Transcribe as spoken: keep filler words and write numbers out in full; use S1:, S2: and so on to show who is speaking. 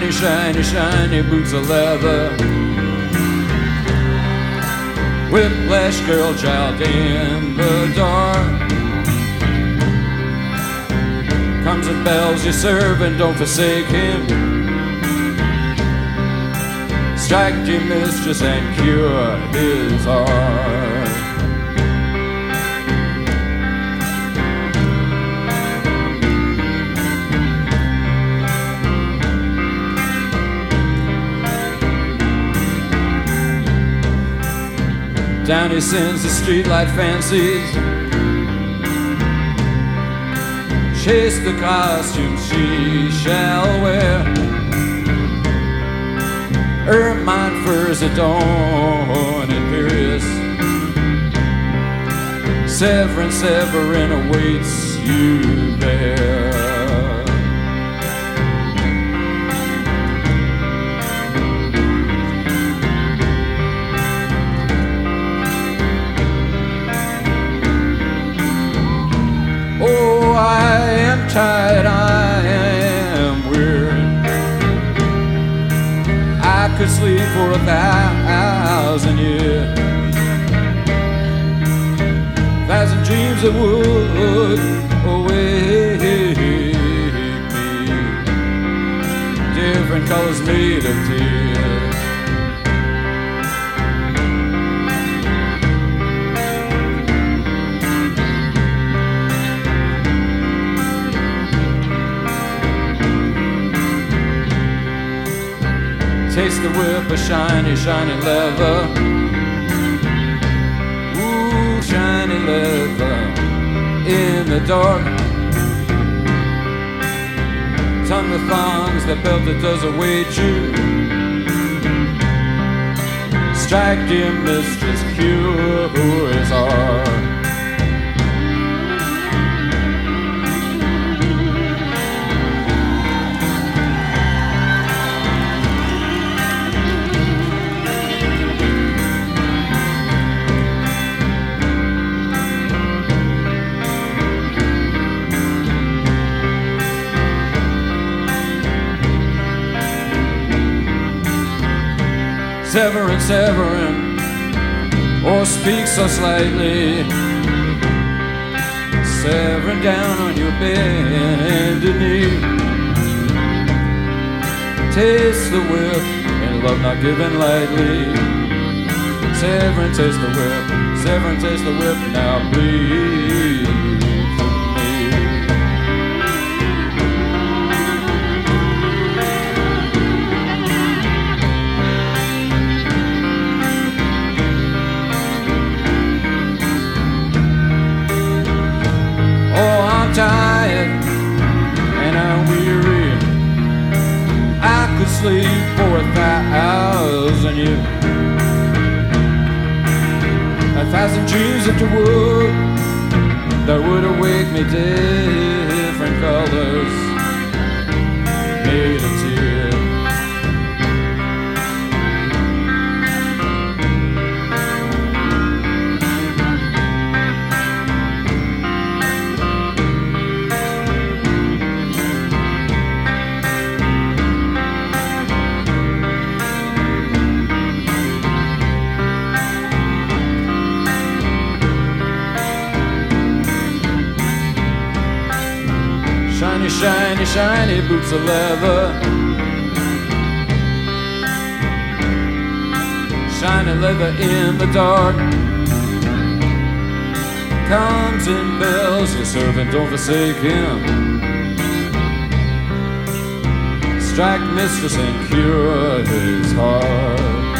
S1: Shiny, shiny, shiny boots of leather. Whiplash girl child in the dark. Comes and bells your servant, don't forsake him. Strike your mistress and cure his heart. Down he sends the streetlight fancies. Chase the costume she shall wear. Ermine furs adorn imperious. Severin, Severin awaits you there. Oh, I am tired, I am weary. I could sleep for a thousand years. Thousand dreams that would awake me. Different colors made of tears. Taste the whip of shiny, shiny leather. Ooh, shiny leather in the dark. Tongue the thongs, that belt that does await you. Strike dear mistress, cure his heart. Severin, Severin, or speak so slightly. Severin down on your bended knee. Taste the whip and love not given lightly. Severin, taste the whip. Severin, taste the whip. Now bleed for me. Oh, I'm tired and I'm weary. I could sleep for a thousand years. A thousand dreams that would, that would awake me different colors made of tears. Shiny, shiny, shiny boots of leather. Shiny leather in the dark. Comes and bells your servant, don't forsake him. Strike mistress and cure his heart.